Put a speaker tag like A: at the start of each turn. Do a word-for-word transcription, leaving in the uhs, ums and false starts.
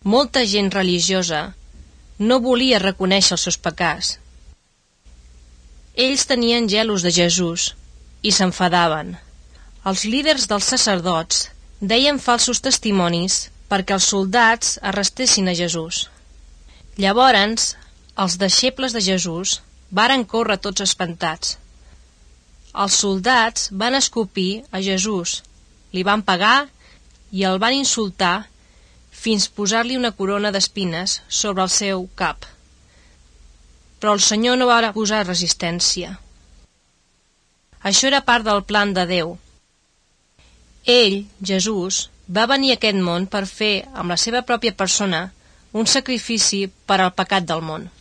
A: Molta gent religiosa no volia reconèixer els seus pecats. Ells tenien gelos de Jesús i s'enfadaven. Els líders dels sacerdots deien falsos testimonis perquè els soldats arrestessin a Jesús. Llavors, els deixebles de Jesús varen córrer tots espantats. Els soldats van escopir a Jesús, li van pegar i el van insultar fins posar-li una corona d'espines sobre el seu cap. Però el Senyor no va posar resistència. Això era part del plan de Déu. Ell, Jesús, va venir a aquest món per fer, amb la seva pròpia persona, un sacrifici per al pecat del món.